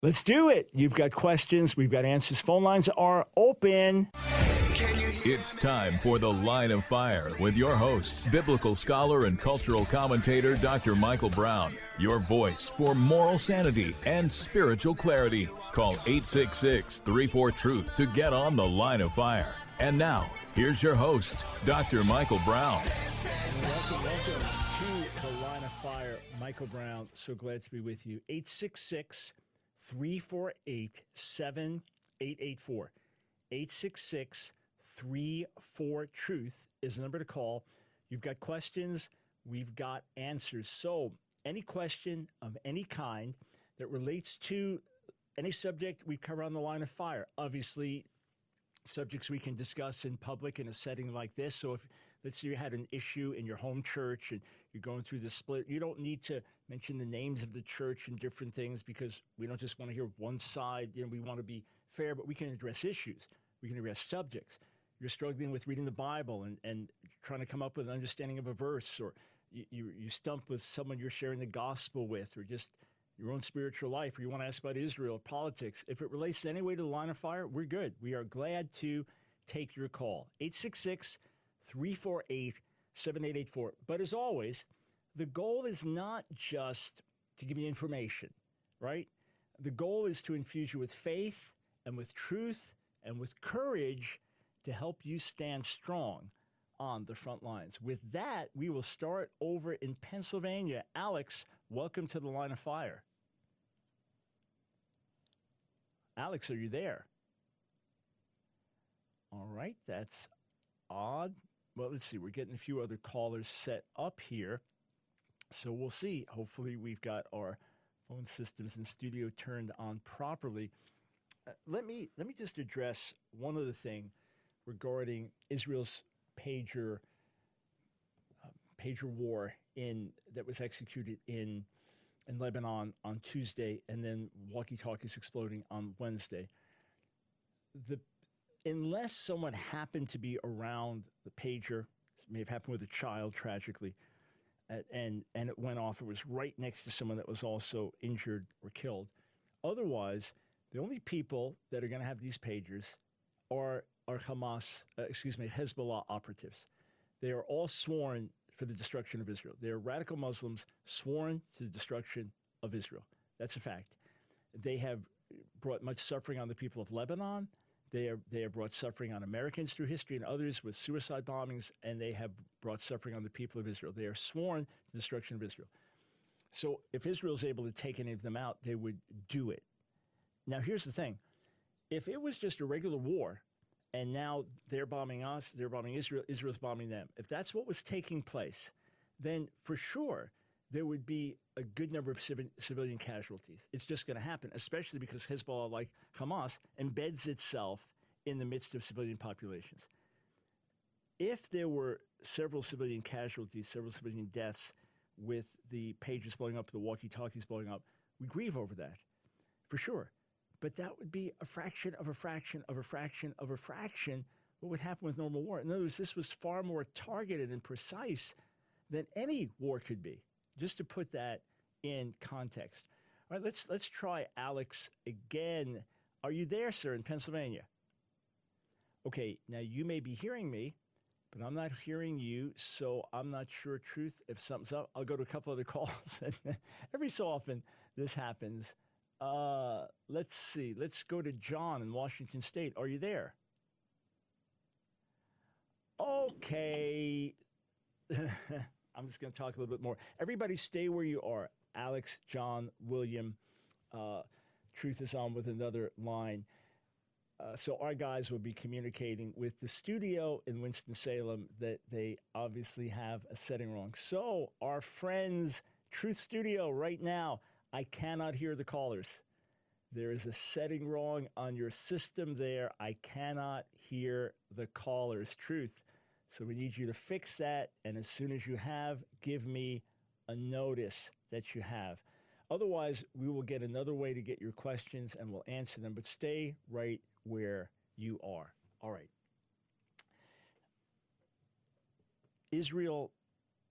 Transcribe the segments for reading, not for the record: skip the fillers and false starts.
Let's do it. You've got questions. We've got answers. Phone lines are open. It's time for The Line of Fire with your host, biblical scholar and cultural commentator, Dr. Michael Brown. Your voice for moral sanity and spiritual clarity. Call 866-34-TRUTH to get on The Line of Fire. And now, here's your host, Dr. Michael Brown. Welcome to The Line of Fire. Michael Brown, so glad to be with you. 866-348-7884. 866-34-TRUTH is the number to call. You've got questions, we've got answers. So any question of any kind that relates to any subject we cover on The Line of Fire, obviously subjects we can discuss in public in a setting like this. So if, let's say you had an issue in your home church and you're going through the split, you don't need to mention the names of the church and different things because we don't just want to hear one side. You know, we want to be fair, but we can address issues. We can address subjects. You're struggling with reading the Bible and trying to come up with an understanding of a verse, or you stump with someone you're sharing the gospel with, or just your own spiritual life, or you want to ask about Israel, politics. If it relates in any way to The Line of Fire, we're good. We are glad to take your call. 866-348-7884. But as always, the goal is not just to give you information, right? The goal is to infuse you with faith and with truth and with courage to help you stand strong on the front lines. With that, we will start over in Pennsylvania. Alex, welcome to The Line of Fire. Alex, are you there? All right, that's odd. Well, let's see. We're getting a few other callers set up here. So we'll see. Hopefully we've got our phone systems in studio turned on properly. Let me just address one other thing regarding Israel's pager war that was executed in Lebanon on Tuesday, and then walkie-talkies exploding on Wednesday. Unless someone happened to be around the pager, it may have happened with a child tragically, and it went off. It was right next to someone that was also injured or killed. Otherwise, the only people that are going to have these pagers are Hezbollah operatives. They are all sworn for the destruction of Israel. They are radical Muslims sworn to the destruction of Israel. That's a fact. They have brought much suffering on the people of Lebanon. They have brought suffering on Americans through history and others with suicide bombings, and they have brought suffering on the people of Israel. They are sworn to the destruction of Israel. So if Israel is able to take any of them out, they would do it. Now, here's the thing. If it was just a regular war, and now they're bombing us, they're bombing Israel, Israel's bombing them, if that's what was taking place, then for sure there would be a good number of civilian casualties. It's just going to happen, especially because Hezbollah, like Hamas, embeds itself in the midst of civilian populations. If there were several civilian casualties, several civilian deaths with the pages blowing up, the walkie-talkies blowing up, we grieve over that, for sure. But that would be a fraction of a fraction of a fraction of a fraction what would happen with normal war. In other words, this was far more targeted and precise than any war could be, just to put that in context. All right, let's try Alex again. Are you there, sir, in Pennsylvania? Okay, now you may be hearing me, but I'm not hearing you, so I'm not sure, Truth, if something's up. I'll go to a couple other calls. Every so often, this happens. Let's see. Let's go to John in Washington State. Are you there? Okay. I'm just going to talk a little bit more. Everybody stay where you are. Alex, John, William. Truth is on with another line. So our guys will be communicating with the studio in Winston-Salem that they obviously have a setting wrong. So our friends, Truth Studio, right now, I cannot hear the callers. There is a setting wrong on your system there. I cannot hear the callers. Truth. So we need you to fix that. And as soon as you have, give me a notice that you have. Otherwise, we will get another way to get your questions and we'll answer them. But stay right where you are. All right. Israel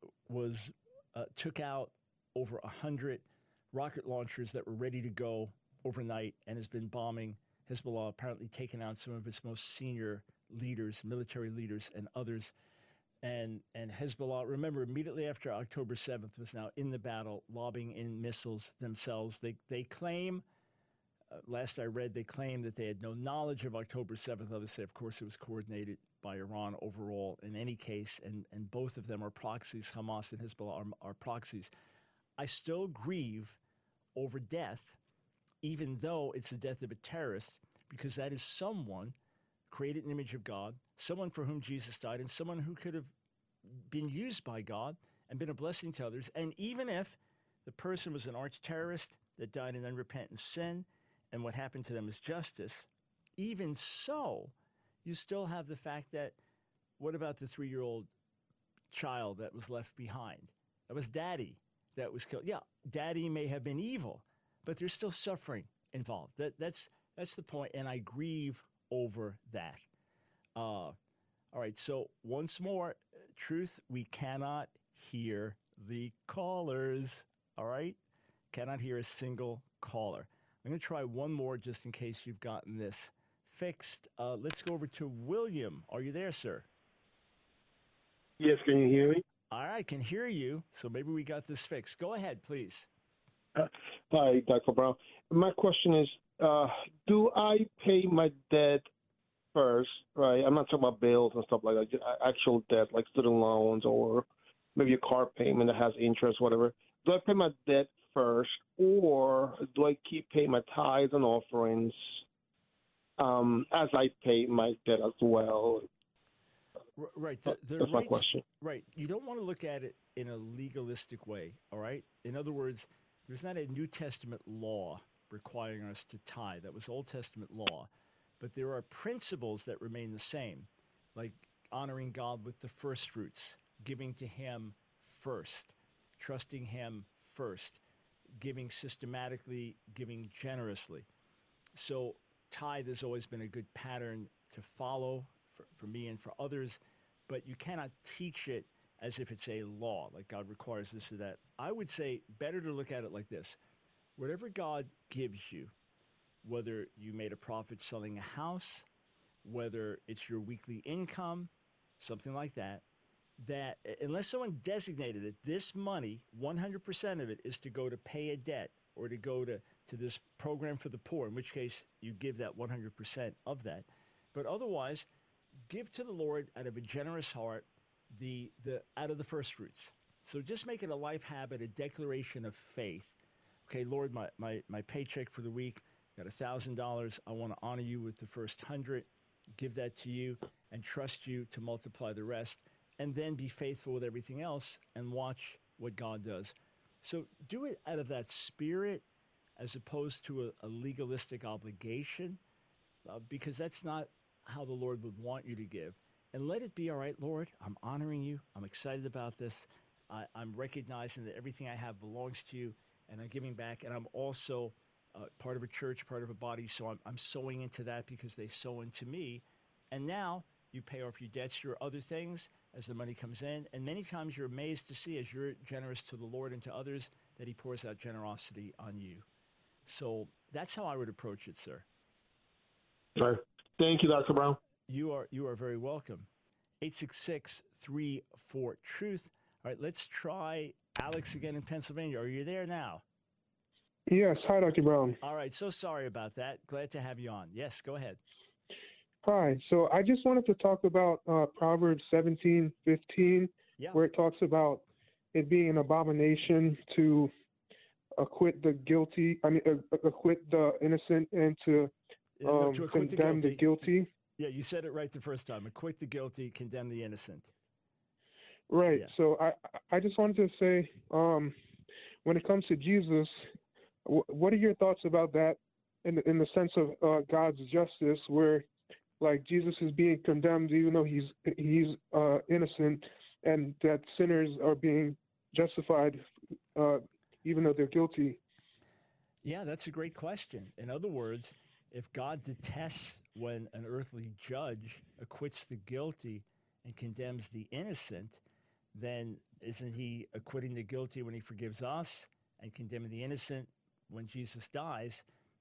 took out over 100 rocket launchers that were ready to go overnight and has been bombing. Hezbollah apparently taken out some of its most senior leaders, military leaders, and others. And Hezbollah, remember, immediately after October 7th, was now in the battle, lobbing in missiles themselves. They claim, last I read, they claim that they had no knowledge of October 7th. Others say, of course, it was coordinated by Iran overall in any case. And both of them are proxies. Hamas and Hezbollah are proxies. I still grieve over death, even though it's the death of a terrorist, because that is someone created in the image of God, someone for whom Jesus died, and someone who could have been used by God and been a blessing to others. And even if the person was an arch terrorist that died in unrepentant sin, and what happened to them is justice, even so, you still have the fact that, what about the 3-year-old child that was left behind? That was daddy that was killed. Yeah, daddy may have been evil, but there's still suffering involved. That's the point, and I grieve over that. All right, so once more, Truth, we cannot hear the callers, all right? Cannot hear a single caller. I'm going to try one more just in case you've gotten this fixed. Let's go over to William. Are you there, sir? Yes, can you hear me? All right, I can hear you, so maybe we got this fixed. Go ahead, please. Hi, Dr. Brown. My question is, do I pay my debt first, right? I'm not talking about bills and stuff like that, just actual debt, like student loans or maybe a car payment that has interest, whatever. Do I pay my debt first, or do I keep paying my tithes and offerings as I pay my debt as well? Right. That's my question. Right. You don't want to look at it in a legalistic way, all right? In other words, there's not a New Testament law requiring us to tithe. That was Old Testament law. But there are principles that remain the same, like honoring God with the first fruits, giving to Him first, trusting Him first, giving systematically, giving generously. So tithe has always been a good pattern to follow for me and for others, but you cannot teach it as if it's a law, like God requires this or that. I would say better to look at it like this. Whatever God gives you, whether you made a profit selling a house, whether it's your weekly income, something like that, that unless someone designated it, this money, 100% of it is to go to pay a debt or to go to this program for the poor, in which case you give that 100% of that. But otherwise, give to the Lord out of a generous heart, the out of the first fruits. So just make it a life habit, a declaration of faith. Okay, Lord, my paycheck for the week, got $1,000. I want to honor you with the first 100, give that to you, and trust you to multiply the rest, and then be faithful with everything else and watch what God does. So do it out of that spirit as opposed to a legalistic obligation, because that's not how the Lord would want you to give. And let it be, all right, Lord, I'm honoring you. I'm excited about this. I'm recognizing that everything I have belongs to you, and I'm giving back. And I'm also part of a church, part of a body, so I'm sowing into that because they sow into me. And now you pay off your debts, your other things, as the money comes in. And many times you're amazed to see, as you're generous to the Lord and to others, that He pours out generosity on you. So that's how I would approach it, sir. All right. Thank you, Dr. Brown. You are very welcome. 866-34-TRUTH. All right, let's try Alex again in Pennsylvania. Are you there now? Yes. Hi, Dr. Brown. All right, so sorry about that. Glad to have you on. Yes, go ahead. Hi. So I just wanted to talk about Proverbs 17:15, where it talks about it being an abomination to acquit the guilty. Acquit the innocent and to condemn the guilty. Yeah, you said it right the first time. Acquit the guilty, condemn the innocent. Right. Yeah. So I just wanted to say, when it comes to Jesus, what are your thoughts about that in the sense of God's justice, where like Jesus is being condemned even though he's innocent, and that sinners are being justified even though they're guilty? Yeah, that's a great question. In other words, if God detests when an earthly judge acquits the guilty and condemns the innocent, then isn't He acquitting the guilty when He forgives us and condemning the innocent when Jesus dies?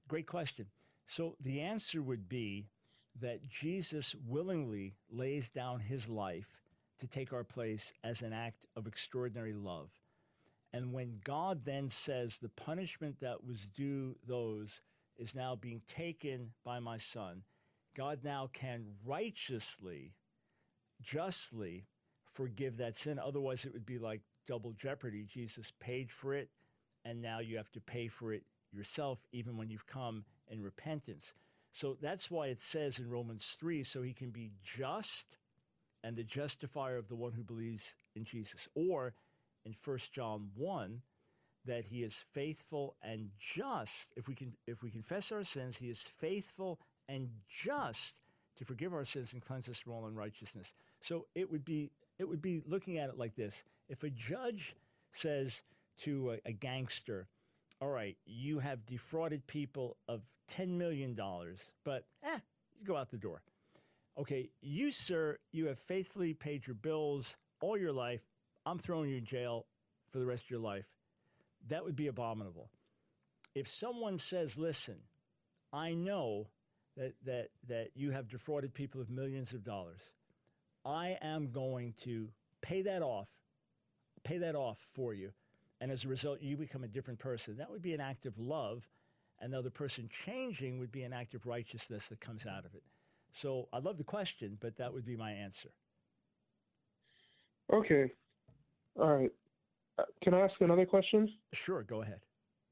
Great question. So the answer would be that Jesus willingly lays down his life to take our place as an act of extraordinary love. And when God then says the punishment that was due those is now being taken by my son, God now can righteously, justly forgive that sin. Otherwise, it would be like double jeopardy. Jesus paid for it, and now you have to pay for it yourself, even when you've come in repentance. So that's why it says in Romans 3, so he can be just and the justifier of the one who believes in Jesus. Or in 1 John 1, that he is faithful and just. If we confess our sins, he is faithful and just to forgive our sins and cleanse us from all unrighteousness. So it would be looking at it like this. If a judge says to a gangster, all right, you have defrauded people of $10 million, but you go out the door. Okay, you, sir, you have faithfully paid your bills all your life. I'm throwing you in jail for the rest of your life. That would be abominable. If someone says, listen, I know that you have defrauded people of millions of dollars. I am going to pay that off for you. And as a result, you become a different person. That would be an act of love. And the other person changing would be an act of righteousness that comes out of it. So I love the question, but that would be my answer. Okay. All right. Can I ask another question? Sure, go ahead.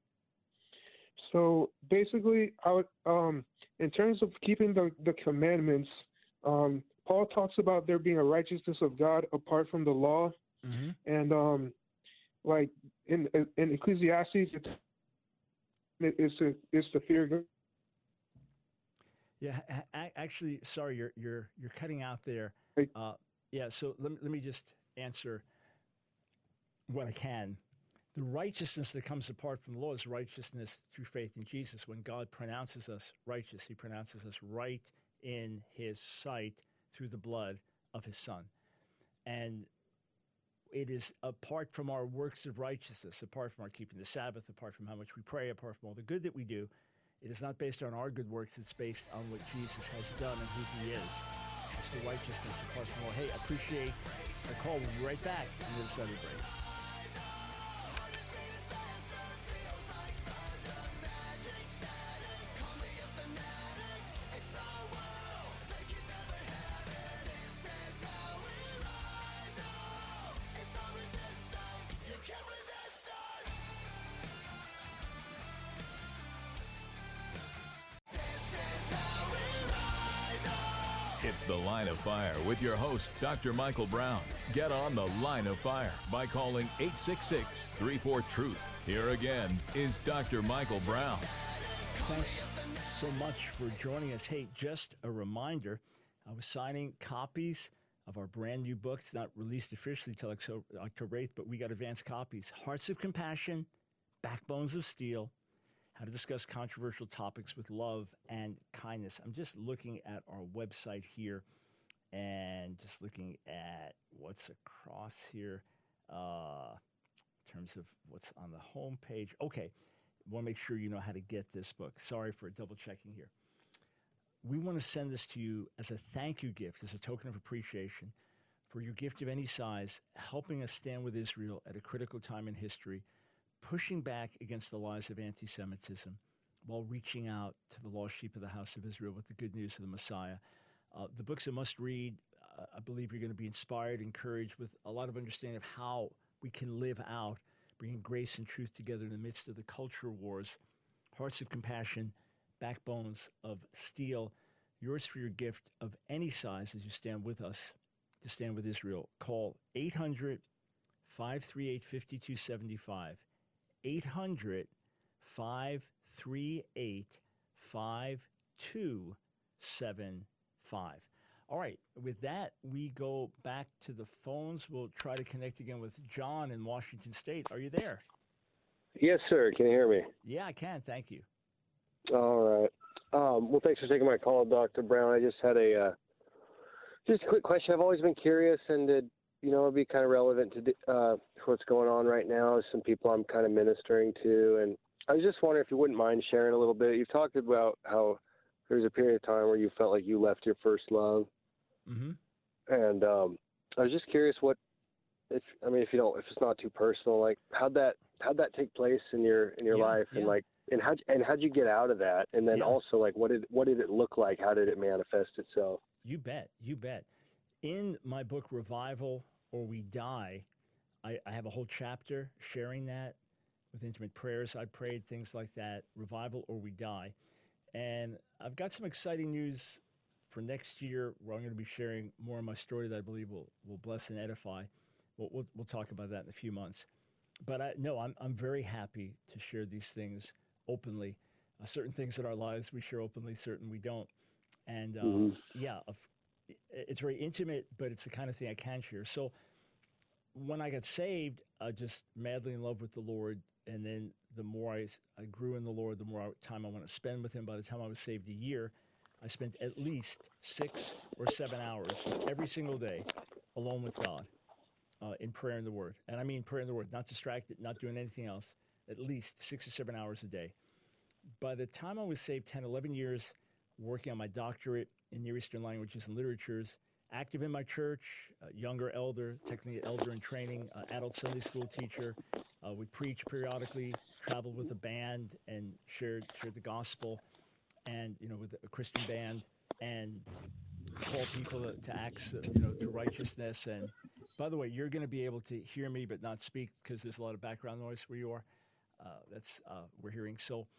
So basically, I would, in terms of keeping the commandments, Paul talks about there being a righteousness of God apart from the law. Mm-hmm. And like in Ecclesiastes, it's to fear God. Yeah, actually, sorry, you're cutting out there. Yeah, so let me just answer what I can. The righteousness that comes apart from the law is righteousness through faith in Jesus. When God pronounces us righteous, he pronounces us right in his sight through the blood of his son. And it is apart from our works of righteousness, apart from our keeping the Sabbath, apart from how much we pray, apart from all the good that we do. It is not based on our good works. It's based on what Jesus has done and who he is. It's the righteousness apart from all. Hey, I appreciate the call. We'll be right back on the other side of the break. It's The Line of Fire with your host, Dr. Michael Brown. Get on The Line of Fire by calling 866-34-TRUTH. Here again is Dr. Michael Brown. Thanks so much for joining us. Hey, just a reminder, I was signing copies of our brand new book. It's not released officially until October 8th, but we got advanced copies. Hearts of Compassion, Backbones of Steel, How to Discuss Controversial Topics with Love and Kindness. I'm just looking at our website here and just looking at what's across here in terms of what's on the home page. Okay, want to make sure you know how to get this book. Sorry for double checking here. We want to send this to you as a thank you gift, as a token of appreciation for your gift of any size, helping us stand with Israel at a critical time in history, pushing back against the lies of anti-Semitism while reaching out to the lost sheep of the house of Israel with the good news of the Messiah. The book's a must-read. I believe you're going to be inspired, encouraged with a lot of understanding of how we can live out, bringing grace and truth together in the midst of the culture wars. Hearts of Compassion, Backbones of Steel. Yours for your gift of any size as you stand with us to stand with Israel. Call 800-538-5275. 800-538-5275. All right, with that, we go back to the phones. We'll try to connect again with John in Washington State. Are you there? Yes, sir. Can you hear me? Yeah, I can. Thank you. All right. Well, thanks for taking my call, Dr. Brown. I just had just a quick question. I've always been curious, and it'd be kind of relevant to what's going on right now. Some people I'm kind of ministering to, and I was just wondering if you wouldn't mind sharing a little bit. You've talked about how there was a period of time where you felt like you left your first love, Mm-hmm. and I was just curious if it's not too personal, like how'd that take place in your life, yeah. and how'd you get out of that, and then Yeah. also like what did it look like? How did it manifest itself? You bet. You bet. In my book, Revival or We Die, I have a whole chapter sharing that with intimate prayers I prayed, things like that, Revival or We Die. And I've got some exciting news for next year where I'm going to be sharing more of my story that I believe will bless and edify. We'll talk about that in a few months. But I'm very happy to share these things openly. Certain things in our lives we share openly, certain we don't. And it's very intimate, but it's the kind of thing I can share. So when I got saved, I just madly in love with the Lord. And then the more I grew in the Lord, the more time I want to spend with Him. By the time I was saved a year, I spent at least 6 or 7 hours every single day alone with God in prayer and the Word. And I mean prayer and the Word, not distracted, not doing anything else, at least 6 or 7 hours a day. By the time I was saved, 10, 11 years working on my doctorate in Near Eastern languages and literatures, active in my church, younger elder, technically elder in training, adult Sunday school teacher. We preach periodically, traveled with a band and shared the gospel, and with a Christian band, and called people to acts, to righteousness. And by the way, you're going to be able to hear me but not speak because there's a lot of background noise where you are. That's we're hearing. So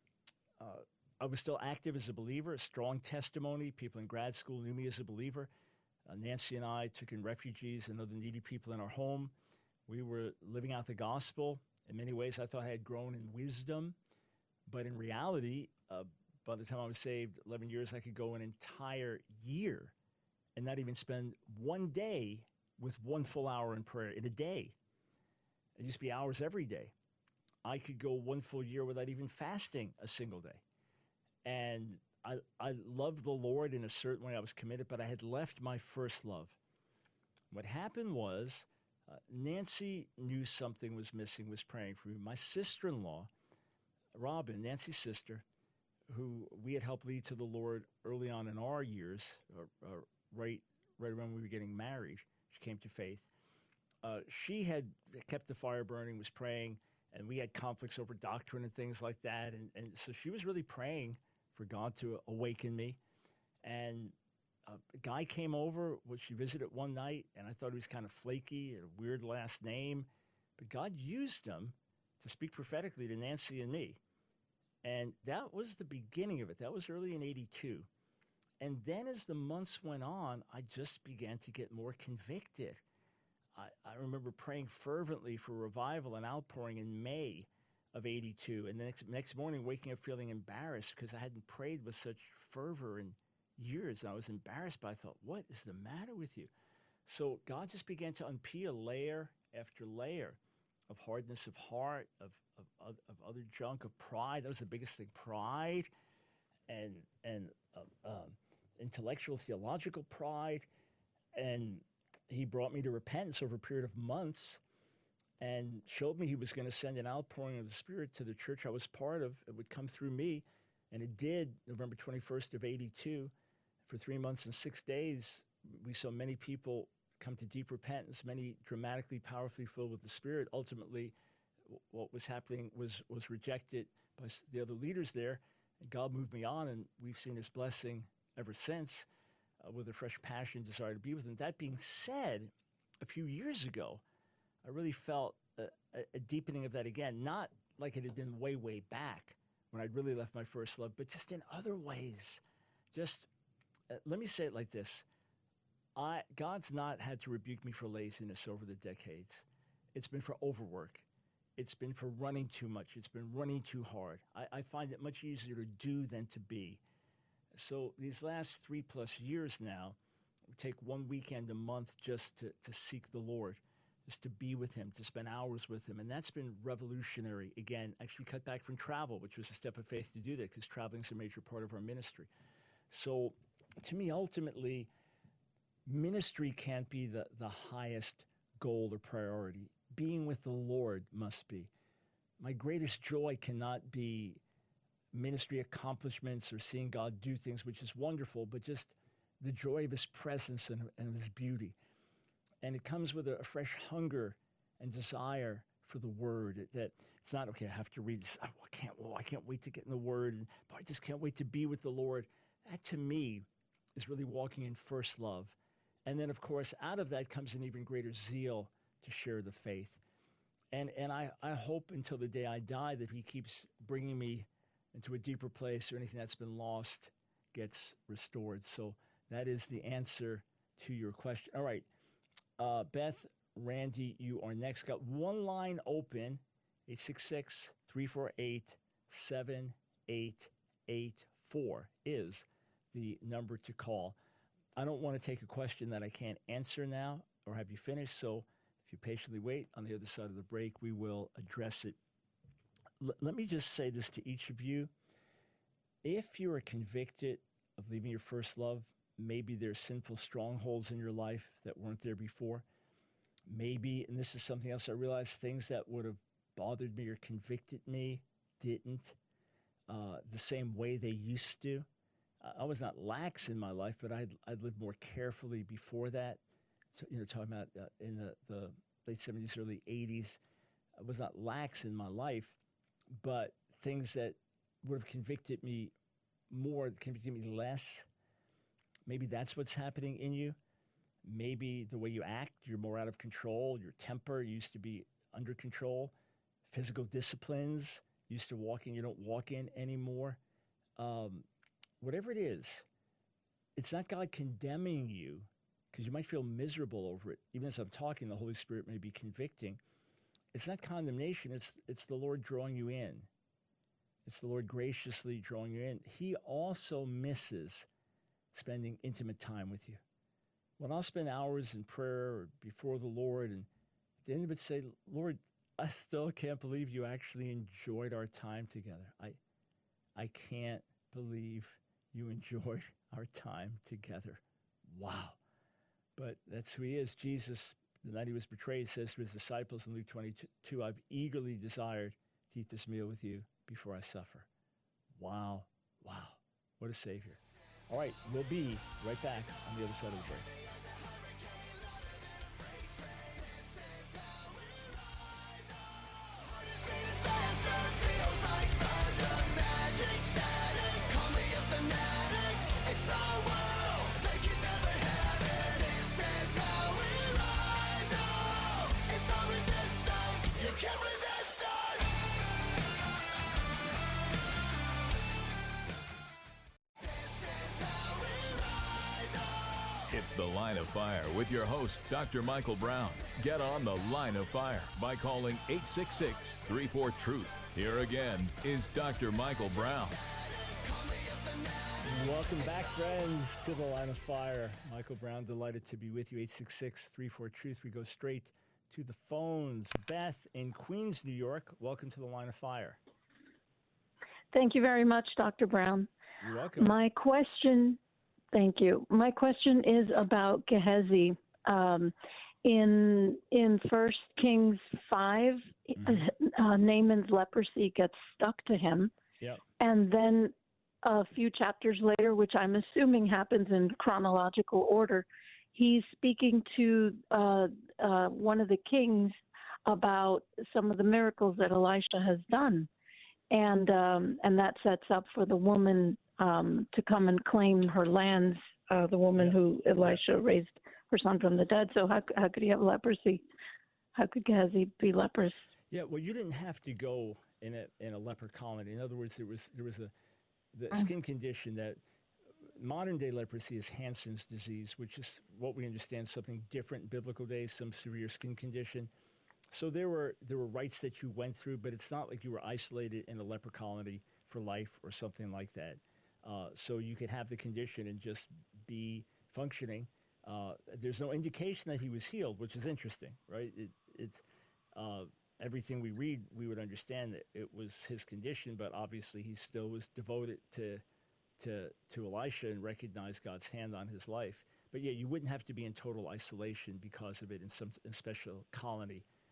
I was still active as a believer, a strong testimony. People in grad school knew me as a believer. Nancy and I took in refugees and other needy people in our home. We were living out the gospel. In many ways, I thought I had grown in wisdom. But in reality, by the time I was saved, 11 years, I could go an entire year and not even spend one day with 1 full hour in prayer in a day. It used to be hours every day. I could go 1 full year without even fasting a single day. And I loved the Lord in a certain way. I was committed, but I had left my first love. What happened was Nancy knew something was missing, was praying for me. My sister-in-law, Robin, Nancy's sister, who we had helped lead to the Lord early on in our years, right when we were getting married, she came to faith. She had kept the fire burning, was praying, and we had conflicts over doctrine and things like that. And so she was really praying for God to awaken me. And a guy came over, which she visited one night, and I thought he was kind of flaky, a weird last name. But God used him to speak prophetically to Nancy and me. And that was the beginning of it. That was early in 82. And then as the months went on, I just began to get more convicted. I remember praying fervently for revival and outpouring in May of 82. And the next morning, waking up feeling embarrassed because I hadn't prayed with such fervor in years. And I was embarrassed, but I thought, what is the matter with you? So God just began to unpeel layer after layer of hardness of heart, of other junk, of pride. That was the biggest thing, pride and intellectual, theological pride. And He brought me to repentance over a period of months and showed me He was going to send an outpouring of the Spirit to the church I was part of. It would come through me, and it did. November 21st of 82, for 3 months and 6 days, we saw many people come to deep repentance, many dramatically, powerfully filled with the Spirit. Ultimately, what was happening was rejected by the other leaders there, and God moved me on, and we've seen His blessing ever since with a fresh passion, desire to be with Him. That being said, a few years ago, I really felt a deepening of that again, not like it had been way, way back when I'd really left my first love, but just in other ways. Just, let me say it like this. God's not had to rebuke me for laziness over the decades. It's been for overwork. It's been for running too much. It's been running too hard. I find it much easier to do than to be. So these last 3+ years now, we take one weekend a month just to seek the Lord, just to be with Him, to spend hours with Him. And that's been revolutionary. Again, actually cut back from travel, which was a step of faith to do that because traveling is a major part of our ministry. So to me, ultimately, ministry can't be the highest goal or priority. Being with the Lord must be. my greatest joy cannot be ministry accomplishments or seeing God do things, which is wonderful, but just the joy of his presence and of his beauty. And it comes with a fresh hunger and desire for the word. That it's not, okay, I have to read this. I can't wait to get in the word. And I just can't wait to be with the Lord. That to me is really walking in first love. And then, of course, out of that comes an even greater zeal to share the faith. And I hope until the day I die that he keeps bringing me into a deeper place, or anything that's been lost gets restored. So that is the answer to your question. All right, Beth, Randy, you are next. Got one line open, 866-348-7884 is the number to call. I don't want to take a question that I can't answer now or have you finished, so if you patiently wait, on the other side of the break, we will address it. Let me just say this to each of you. If you are convicted of leaving your first love, maybe there's sinful strongholds in your life that weren't there before. Maybe, and this is something else I realized, things that would have bothered me or convicted me didn't the same way they used to. I was not lax in my life, but I'd lived more carefully before that. So, talking about in the late 70s, early 80s, I was not lax in my life, but things that would have convicted me more, convicted me less. Maybe that's what's happening in you. Maybe the way you act, you're more out of control. Your temper used to be under control. Physical disciplines, used to walk in, you don't walk in anymore. Whatever it is, it's not God condemning you, because you might feel miserable over it. Even as I'm talking, the Holy Spirit may be convicting. It's not condemnation. It's the Lord drawing you in. It's the Lord graciously drawing you in. He also misses spending intimate time with you. When I'll spend hours in prayer or before the Lord, and at the end of it say, Lord, I still can't believe you actually enjoyed our time together. I can't believe you enjoyed our time together. Wow. But that's who he is. Jesus, the night he was betrayed, says to his disciples in Luke 22, I've eagerly desired to eat this meal with you before I suffer. Wow. Wow. What a Savior. All right, we'll be right back on the other side of the break. It's The Line of Fire with your host, Dr. Michael Brown. Get on The Line of Fire by calling 866-34-TRUTH. Here again is Dr. Michael Brown. Welcome back, friends, to The Line of Fire. Michael Brown, delighted to be with you. 866-34-TRUTH. We go straight to the phones. Beth in Queens, New York. Welcome to The Line of Fire. Thank you very much, Dr. Brown. You're welcome. Thank you. My question is about Gehazi. In 1 Kings 5, Naaman's leprosy gets stuck to him. Yep. And then a few chapters later, which I'm assuming happens in chronological order, he's speaking to one of the kings about some of the miracles that Elisha has done. And that sets up for the woman to come and claim her lands, the woman who Elisha raised her son from the dead. So how could he have leprosy? How could Gehazi be leprous? Yeah, well, you didn't have to go in a leper colony. In other words, there was the skin condition that modern day leprosy is Hansen's disease, which is what we understand, something different in biblical days, some severe skin condition. So there were rites that you went through, but it's not like you were isolated in a leper colony for life or something like that. So you could have the condition and just be functioning. There's no indication that he was healed, which is interesting, right? It's everything we read, we would understand that it was his condition, but obviously he still was devoted to Elisha and recognized God's hand on his life. But yeah, you wouldn't have to be in total isolation because of it in some special colony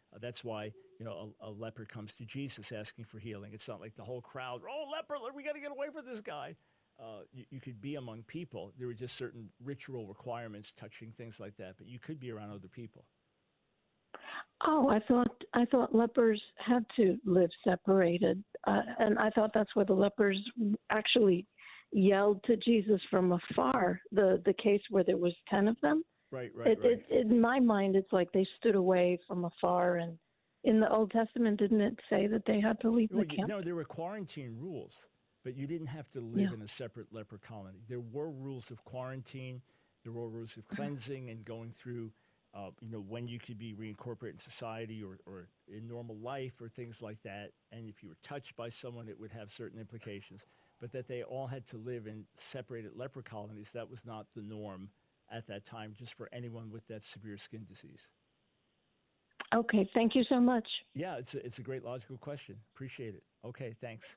That's why, a leper comes to Jesus asking for healing. It's not like the whole crowd, oh, leper, we got to get away from this guy. You could be among people. There were just certain ritual requirements touching things like that, but you could be around other people. Oh, I thought lepers had to live separated, and I thought that's where the lepers actually yelled to Jesus from afar. The case where there was 10 of them. Right. In my mind, it's like they stood away from afar. And in the Old Testament, didn't it say that they had to leave the camp? No, there were quarantine rules, but you didn't have to live in a separate leper colony. There were rules of quarantine. There were rules of cleansing and going through. When you could be reincorporated in society or in normal life or things like that. And if you were touched by someone, it would have certain implications. But that they all had to live in separated leper colonies, that was not the norm at that time, just for anyone with that severe skin disease. Okay, thank you so much. Yeah, it's a great logical question. Appreciate it. Okay, thanks.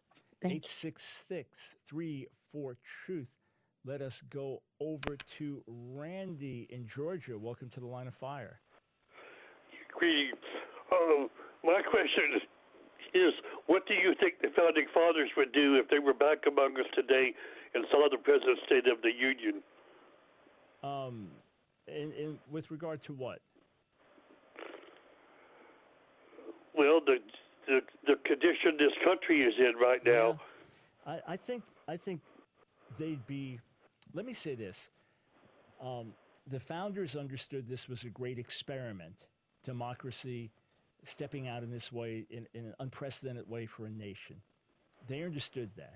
866-34-TRUTH. Let us go over to Randy in Georgia. Welcome to the Line of Fire. Greetings. My question is, what do you think the Founding Fathers would do if they were back among us today and saw the present state of the Union? With regard to what? Well, the condition this country is in right now. Yeah, I think they'd be. Let me say this. The founders understood this was a great experiment, democracy stepping out in this way, in an unprecedented way for a nation. They understood that.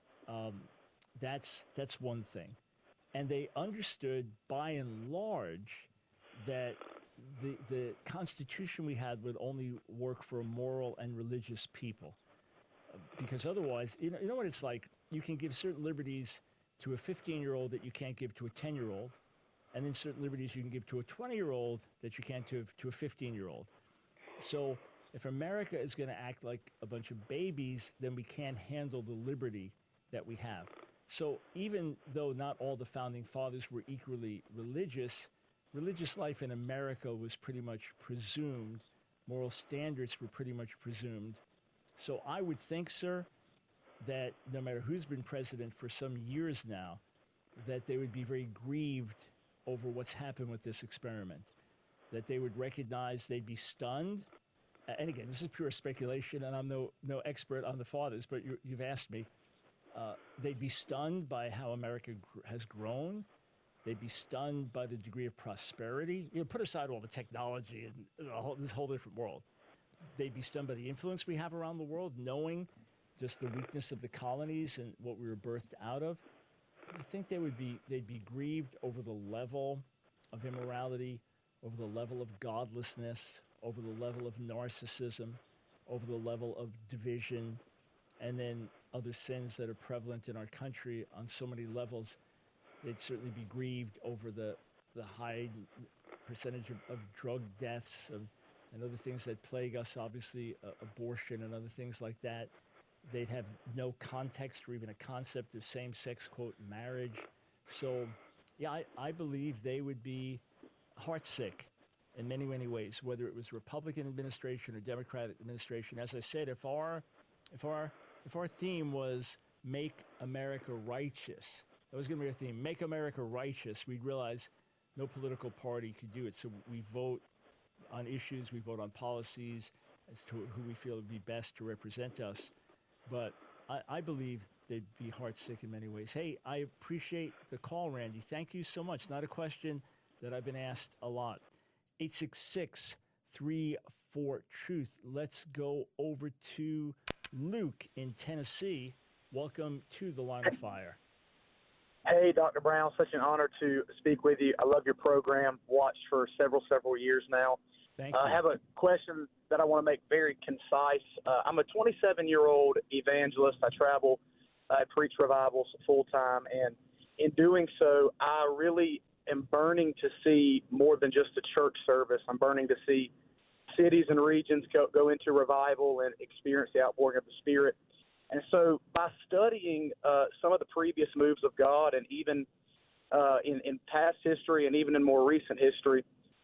That's one thing. And they understood, by and large, that the Constitution we had would only work for a moral and religious people. Because otherwise, you know what it's like? You can give certain liberties to a 15-year-old that you can't give to a 10-year-old, and then certain liberties you can give to a 20-year-old that you can't give to a 15-year-old. So if America is going to act like a bunch of babies, then we can't handle the liberty that we have. So even though not all the Founding Fathers were equally religious life in America was pretty much presumed. Moral standards were pretty much presumed. So I would think, sir, that no matter who's been president for some years now, that they would be very grieved over what's happened with this experiment, that they would recognize, they'd be stunned. And again, this is pure speculation, and I'm no expert on the fathers, but you've asked me. They'd be stunned by how America has grown. They'd be stunned by the degree of prosperity. Put aside all the technology and this whole different world. They'd be stunned by the influence we have around the world, knowing just the weakness of the colonies and what we were birthed out of. I think they'd be grieved over the level of immorality, over the level of godlessness, over the level of narcissism, over the level of division, and then other sins that are prevalent in our country on so many levels. They'd certainly be grieved over the high percentage of drug deaths and other things that plague us, obviously abortion and other things like that. They'd have no context or even a concept of same-sex, quote, marriage. So, yeah, I believe they would be heartsick in many, many ways, whether it was Republican administration or Democratic administration. As I said, if our theme was Make America Righteous, that was going to be our theme, Make America Righteous, we'd realize no political party could do it. So we vote on issues, we vote on policies as to who we feel would be best to represent us. But I believe they'd be heartsick in many ways. Hey, I appreciate the call, Randy. Thank you so much. Not a question that I've been asked a lot. 866-34-TRUTH. Let's go over to Luke in Tennessee. Welcome to the Line of Fire. Hey, Dr. Brown. Such an honor to speak with you. I love your program. Watched for several years now. Thank you. I have a question that I want to make very concise. I'm a 27-year-old evangelist. I travel, I preach revivals full time, and in doing so, I really am burning to see more than just a church service. I'm burning to see cities and regions go into revival and experience the outpouring of the Spirit. And so by studying some of the previous moves of God, and even in past history and even in more recent history,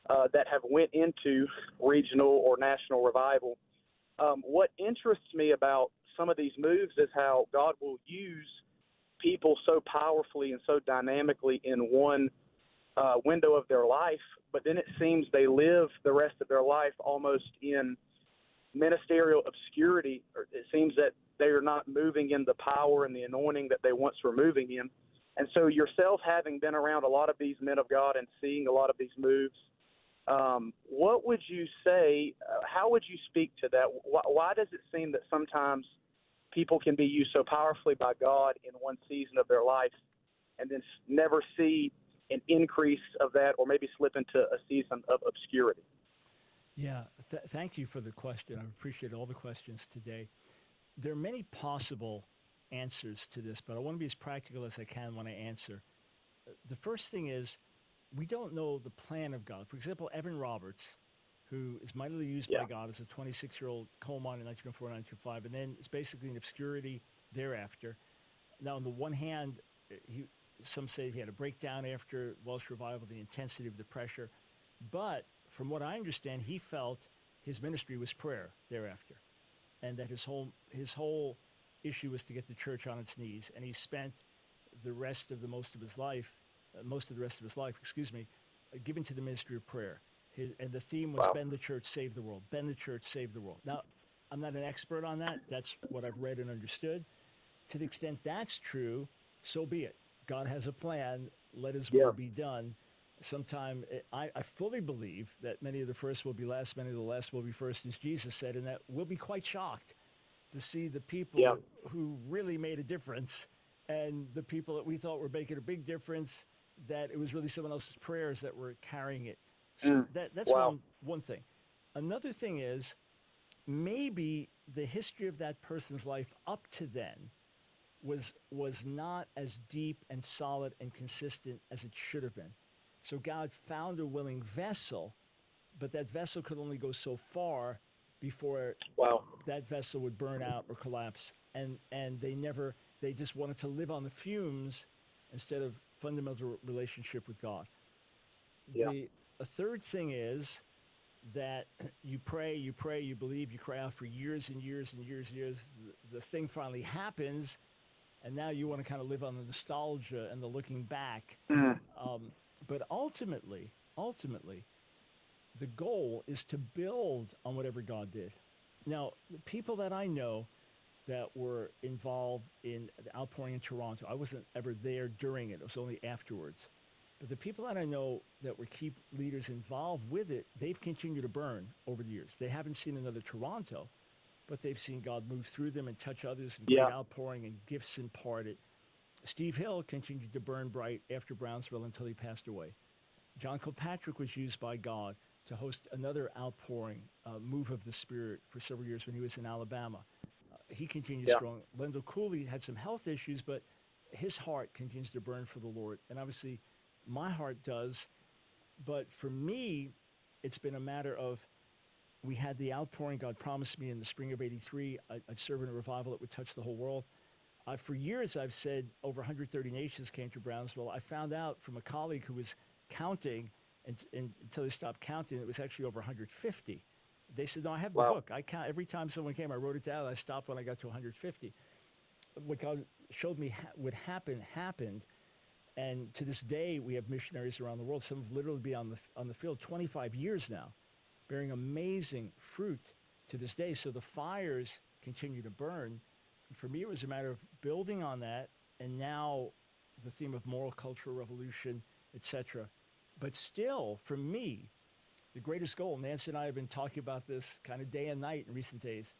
that have went into regional or national revival. What interests me about some of these moves is how God will use people so powerfully and so dynamically in one window of their life, but then it seems they live the rest of their life almost in ministerial obscurity. Or it seems that they are not moving in the power and the anointing that they once were moving in. And so yourself, having been around a lot of these men of God and seeing a lot of these moves, what would you say, how would you speak to that? Why does it seem that sometimes people can be used so powerfully by God in one season of their life and then never see an increase of that, or maybe slip into a season of obscurity? Yeah, thank you for the question. I appreciate all the questions today. There are many possible answers to this, but I want to be as practical as I can when I answer. The first thing is, we don't know the plan of God. For example, Evan Roberts, who is mightily used by God as a 26-year-old coal miner in 1904, 1905, and then is basically in obscurity thereafter. Now, on the one hand, some say he had a breakdown after Welsh Revival, the intensity of the pressure. But from what I understand, he felt his ministry was prayer thereafter, and that his whole issue was to get the church on its knees. And he spent most of the rest of his life, given to the ministry of prayer. And the theme was bend the church, save the world. Bend the church, save the world. Now, I'm not an expert on that. That's what I've read and understood. To the extent that's true, so be it. God has a plan. Let his will be done. I fully believe that many of the first will be last, many of the last will be first, as Jesus said, and that we'll be quite shocked to see the people who really made a difference and the people that we thought were making a big difference, that it was really someone else's prayers that were carrying it. So that's one thing. Another thing is, maybe the history of that person's life up to then was not as deep and solid and consistent as it should have been. So God found a willing vessel, but that vessel could only go so far before that vessel would burn out or collapse. And they just wanted to live on the fumes instead of fundamental relationship with God. A third thing is that you pray, you believe, you cry out for years and years and years and years. The thing finally happens, and now you want to kind of live on the nostalgia and the looking back. But ultimately, the goal is to build on whatever God did. Now, the people that I know that were involved in the outpouring in Toronto, I wasn't ever there during it. It was only afterwards. But the people that I know that were key leaders involved with it, they've continued to burn over the years. They haven't seen another Toronto, but they've seen God move through them and touch others and great outpouring and gifts imparted. Steve Hill continued to burn bright after Brownsville until he passed away. John Kilpatrick was used by God to host another outpouring move of the Spirit for several years when he was in Alabama. He continued strong. Lendell Cooley had some health issues, but his heart continues to burn for the Lord. And obviously, my heart does. But for me, it's been a matter of, we had the outpouring God promised me in the spring of '83. I'd serve in a revival that would touch the whole world. For years, I've said over 130 nations came to Brownsville. I found out from a colleague who was counting, and until they stopped counting, it was actually over 150. They said, no, I have the book. I count every time someone came, I wrote it down. I stopped when I got to 150. What God showed me would happen, happened. And to this day, we have missionaries around the world. Some have literally been on the field 25 years now, bearing amazing fruit to this day. So the fires continue to burn. And for me, it was a matter of building on that, and now the theme of moral cultural revolution, etc. But still, for me, the greatest goal, Nancy and I have been talking about this kind of day and night in recent days,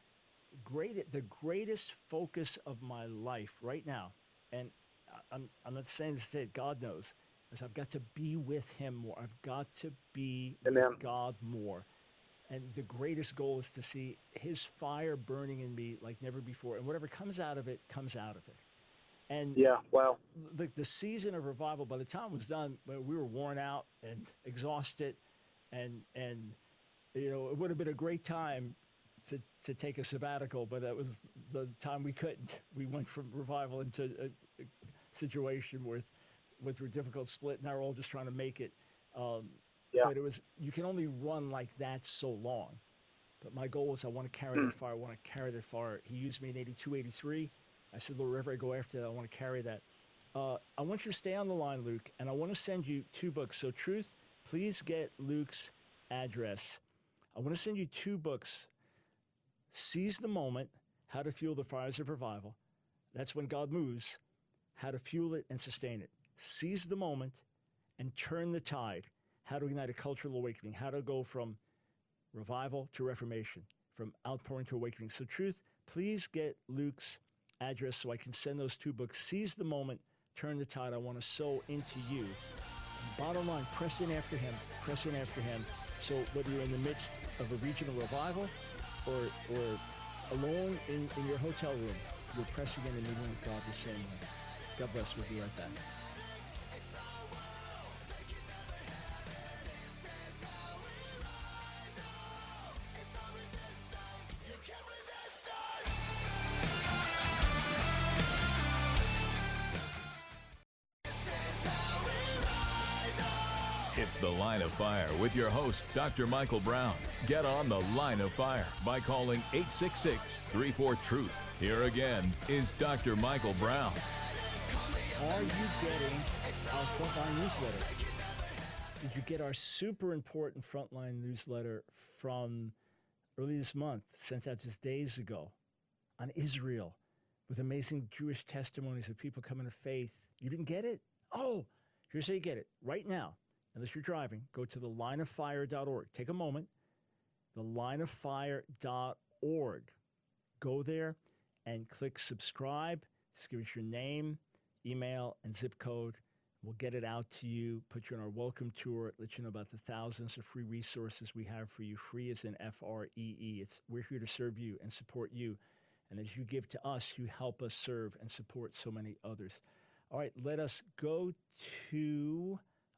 the greatest focus of my life right now, and I'm not saying this today, God knows, is I've got to be with him more. I've got to be with God more. And the greatest goal is to see his fire burning in me like never before. And whatever comes out of it, comes out of it. And the season of revival, by the time it was done, we were worn out and exhausted. And it would have been a great time to take a sabbatical, but that was the time we couldn't. We went from revival into a situation with a difficult split. Now we're all just trying to make it. Yeah. But you can only run like that so long. But my goal was I want to carry that far. I want to carry that far. He used me in 82, 83. I said, Lord, wherever I go after that, I want to carry that. I want you to stay on the line, Luke, and I want to send you 2 books. So, Truth, please get Luke's address. I want to send you 2 books. Seize the Moment, How to Fuel the Fires of Revival. That's when God moves. How to fuel it and sustain it. Seize the moment and turn the tide. How to ignite a cultural awakening. How to go from revival to reformation, from outpouring to awakening. So, Truth, please get Luke's address so I can send those 2 books. Seize the moment, turn the tide. I want to sow into you. Bottom line, press in after him. Press in after him. So whether you're in the midst of a regional revival or alone in your hotel room, you're pressing in and meeting with God the same way. God bless. We'll be right back. It's The Line of Fire with your host, Dr. Michael Brown. Get on The Line of Fire by calling 866-34-TRUTH. Here again is Dr. Michael Brown. Are you getting our Frontline newsletter? Did you get our super important Frontline newsletter from early this month, sent out just days ago, on Israel, with amazing Jewish testimonies of people coming to faith? You didn't get it? Oh, here's how you get it. Right now, unless you're driving, go to thelineoffire.org. Take a moment. Thelineoffire.org. Go there and click subscribe. Just give us your name, email, and zip code. We'll get it out to you, put you on our welcome tour, let you know about the thousands of free resources we have for you. Free as in F-R-E-E. We're here to serve you and support you. And as you give to us, you help us serve and support so many others. All right, let us go to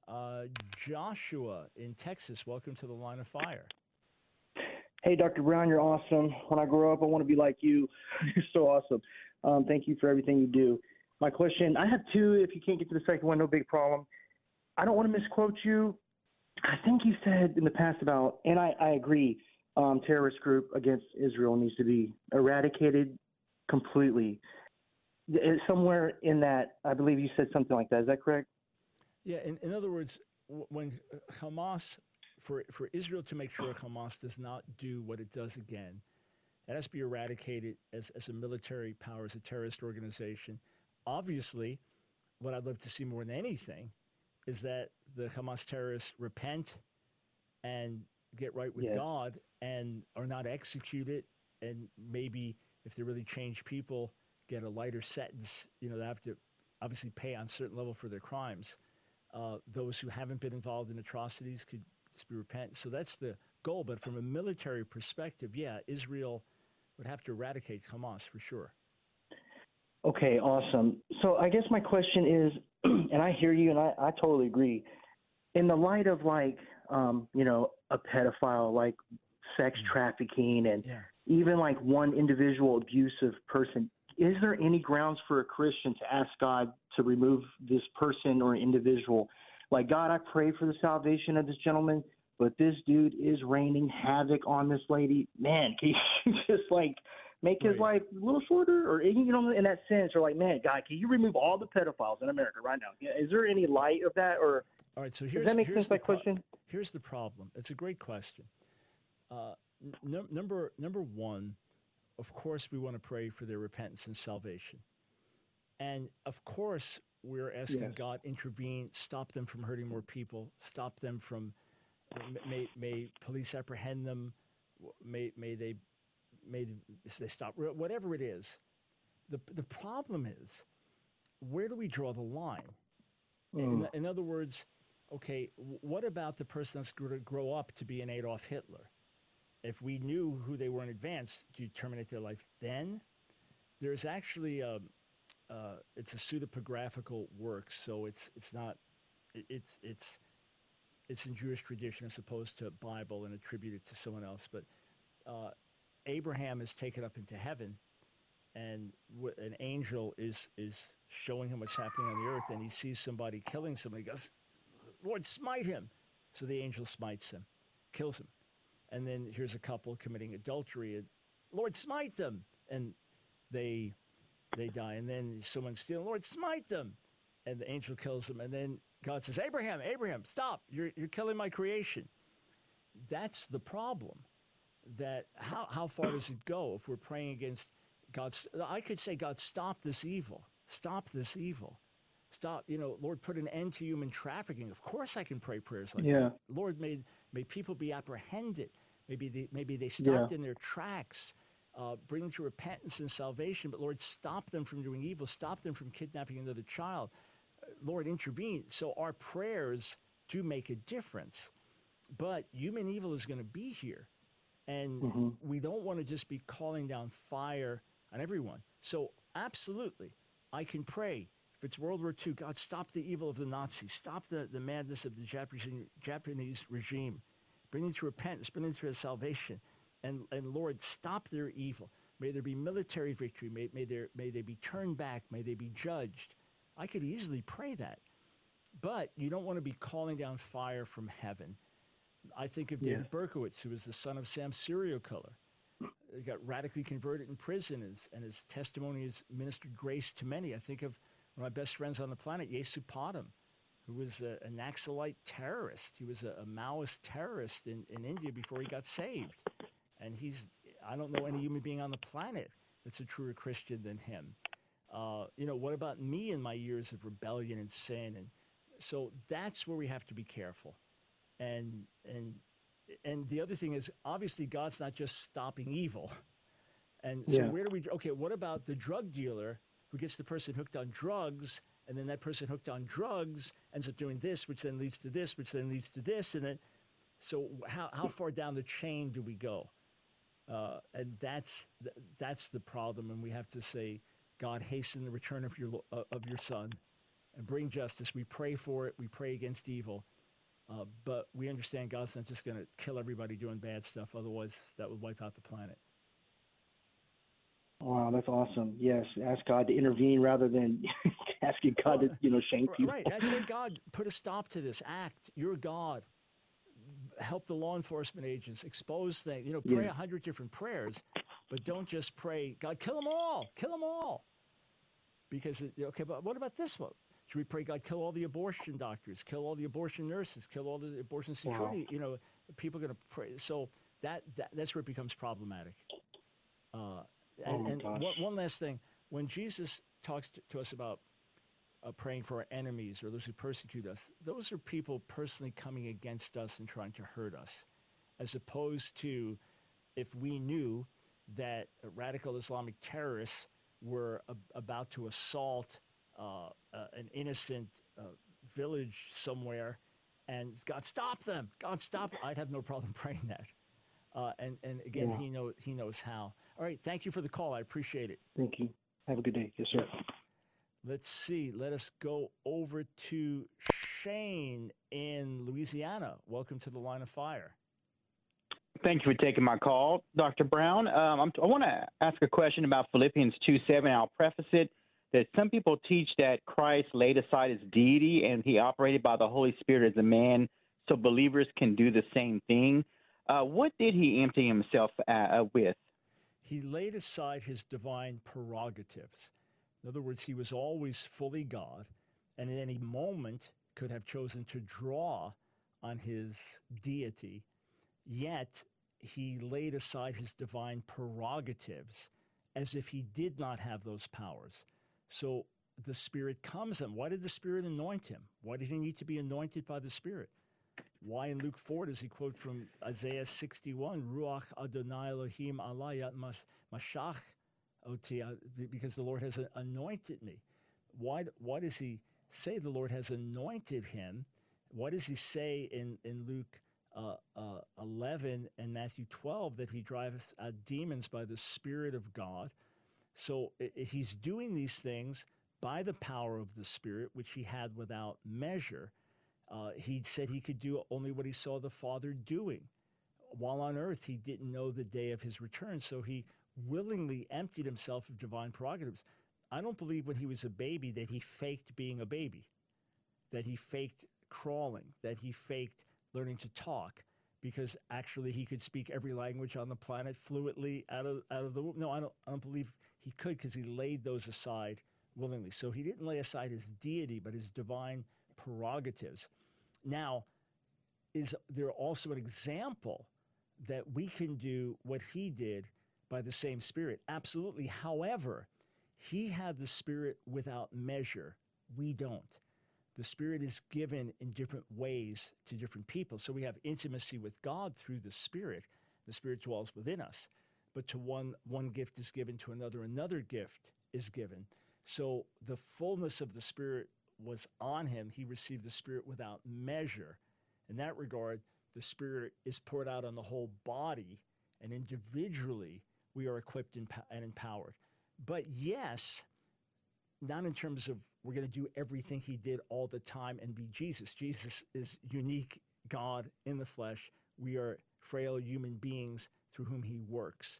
Joshua in Texas. Welcome to The Line of Fire. Hey, Dr. Brown, you're awesome. When I grow up, I want to be like you. You're so awesome. Thank you for everything you do. My question, I have 2. If you can't get to the second one, no big problem. I don't want to misquote you. I think you said in the past about, and I agree, terrorist group against Israel needs to be eradicated completely. Somewhere in that, I believe you said something like that. Is that correct? Yeah, in other words, when Hamas, for Israel to make sure Hamas does not do what it does again, it has to be eradicated as a military power, as a terrorist organization. Obviously, what I'd love to see more than anything is that the Hamas terrorists repent and get right with God and are not executed, and maybe if they really change people, get a lighter sentence. You know, they have to obviously pay on a certain level for their crimes. Those who haven't been involved in atrocities could just be repent. So that's the goal. But from a military perspective, yeah, Israel would have to eradicate Hamas for sure. Okay, awesome. So I guess my question is, and I hear you, and I totally agree. In the light of a pedophile, like sex trafficking, and even like one individual abusive person, is there any grounds for a Christian to ask God to remove this person or individual? Like, God, I pray for the salvation of this gentleman, but this dude is raining havoc on this lady. Man, can you just make his life a little shorter, or in that sense, or man, God, can you remove all the pedophiles in America right now? Is there any light of that, or all right? So does that make sense? That question. Here's the problem. It's a great question. Number one, of course, we want to pray for their repentance and salvation, and of course, we're asking God intervene, stop them from hurting more people, stop them from. May police apprehend them. May they stop, whatever it is. The problem is, where do we draw the line? In other words, okay, what about the person that's going to grow up to be an Adolf Hitler? If we knew who they were in advance, do you terminate their life then? There's actually it's a pseudepigraphical work, so it's not it's in Jewish tradition as opposed to Bible and attributed to someone else. But Abraham is taken up into heaven, and an angel is showing him what's happening on the earth, and he sees somebody killing somebody. He goes, Lord, smite him. So the angel smites him, kills him. And then here's a couple committing adultery. And, Lord, smite them. And they die. And then someone's stealing. Lord, smite them. And the angel kills them. And then God says, Abraham, stop. You're killing my creation. That's the problem. That how far does it go if we're praying against God's? I could say, God, stop this evil. Stop this evil. Stop, Lord, put an end to human trafficking. Of course I can pray prayers like that. Lord, may people be apprehended. Maybe they stopped in their tracks. Bring them to repentance and salvation. But Lord, stop them from doing evil. Stop them from kidnapping another child. Lord, intervene. So our prayers do make a difference. But human evil is going to be here. And we don't want to just be calling down fire on everyone. So absolutely, I can pray. If it's World War II, God, stop the evil of the Nazis. Stop the madness of the Japanese regime. Bring them to repentance. Bring them to salvation. And Lord, stop their evil. May there be military victory. May they be turned back. May they be judged. I could easily pray that. But you don't want to be calling down fire from heaven. I think of David Berkowitz, who was the son of Sam serial killer. He got radically converted in prison, and his testimony has ministered grace to many. I think of one of my best friends on the planet, Yesu Padam, who was a Naxalite terrorist. He was a Maoist terrorist in India before he got saved. And I don't know any human being on the planet that's a truer Christian than him. What about me in my years of rebellion and sin? And so that's where we have to be careful. And the other thing is, obviously, God's not just stopping evil. And so what about the drug dealer who gets the person hooked on drugs, and then that person hooked on drugs ends up doing this, which then leads to this, which then leads to this, and then so how far down the chain do we go? And that's the problem, and we have to say, God, hasten the return of your Son, and bring justice. We pray for it. We pray against evil. But we understand God's not just going to kill everybody doing bad stuff. Otherwise, that would wipe out the planet. Wow, that's awesome. Yes, ask God to intervene rather than asking God to, shame people. Right. I say, God, put a stop to this act. You're God. Help the law enforcement agents. Expose things. Pray 100 different prayers, but don't just pray, God, kill them all. Kill them all. Because, but what about this one? Should we pray, God, kill all the abortion doctors, kill all the abortion nurses, kill all the abortion security? Wow. People are going to pray. So that's where it becomes problematic. One last thing. When Jesus talks to us about praying for our enemies or those who persecute us, those are people personally coming against us and trying to hurt us, as opposed to if we knew that radical Islamic terrorists were about to assault an innocent village somewhere, and God stop them. God stop them. I'd have no problem praying that. And again, He knows how. All right, thank you for the call. I appreciate it. Thank you. Have a good day. Yes, sir. Let's see. Let us go over to Shane in Louisiana. Welcome to the Line of Fire. Thank you for taking my call, Dr. Brown. I want to ask a question about Philippians 2:7. I'll preface it that some people teach that Christ laid aside his deity and he operated by the Holy Spirit as a man, so believers can do the same thing. What did he empty himself with? He laid aside his divine prerogatives. In other words, he was always fully God, and at any moment could have chosen to draw on his deity, yet he laid aside his divine prerogatives as if he did not have those powers. So the Spirit comes to him. Why did the Spirit anoint him? Why did he need to be anointed by the Spirit? Why in Luke 4 does he quote from Isaiah 61, Ruach Adonai Elohim alayat mashach oti, because the Lord has anointed me. Why does he say the Lord has anointed him? Why does he say in Luke 11 and Matthew 12 that he drives out demons by the Spirit of God? So he's doing these things by the power of the Spirit, which he had without measure. He said he could do only what he saw the Father doing. While on earth, he didn't know the day of his return, so he willingly emptied himself of divine prerogatives. I don't believe when he was a baby that he faked being a baby, that he faked crawling, that he faked learning to talk, because actually he could speak every language on the planet fluently out of the womb. No, I don't believe he could, because he laid those aside willingly. So he didn't lay aside his deity, but his divine prerogatives. Now, is there also an example that we can do what he did by the same Spirit? Absolutely. However, he had the Spirit without measure. We don't. The Spirit is given in different ways to different people. So we have intimacy with God through the Spirit. The Spirit dwells within us. But to one gift is given, to another gift is given. So the fullness of the Spirit was on him. He received the Spirit without measure. In that regard, the Spirit is poured out on the whole body, and individually we are equipped and empowered. But yes, not in terms of we're going to do everything he did all the time and be Jesus. Jesus is unique God in the flesh. We are frail human beings through whom he works.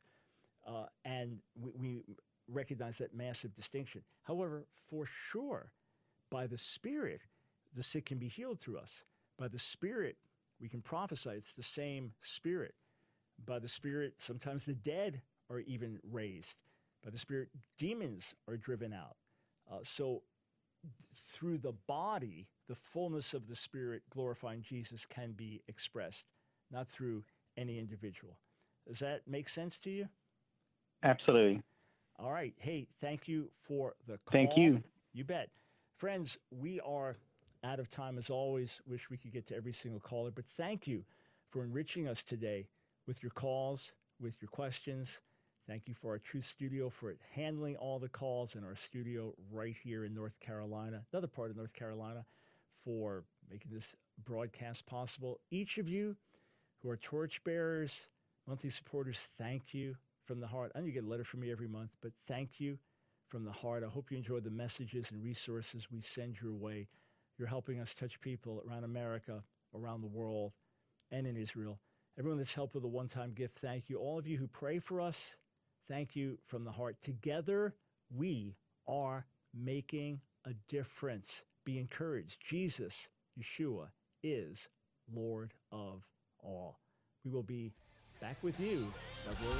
And we recognize that massive distinction. However, for sure, by the Spirit, the sick can be healed through us. By the Spirit, we can prophesy. It's the same Spirit. By the Spirit, sometimes the dead are even raised. By the Spirit, demons are driven out. So through the body, the fullness of the Spirit glorifying Jesus can be expressed, not through any individual. Does that make sense to you? Absolutely. All right. Hey, thank you for the call. Thank you. You bet. Friends, we are out of time as always. Wish we could get to every single caller, but thank you for enriching us today with your calls, with your questions. Thank you for our Truth Studio for handling all the calls, and our studio right here in North Carolina, another part of North Carolina, for making this broadcast possible. Each of you who are torchbearers, monthly supporters, thank you from the heart. I know you get a letter from me every month, but thank you from the heart. I hope you enjoy the messages and resources we send your way. You're helping us touch people around America, around the world, and in Israel. Everyone that's helped with a one-time gift, thank you. All of you who pray for us, thank you from the heart. Together, we are making a difference. Be encouraged. Jesus, Yeshua, is Lord of all. We will be back with you. God willing.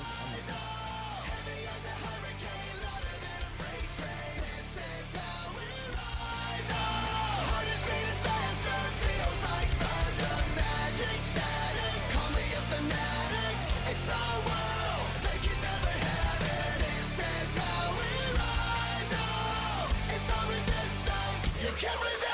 Can't resist.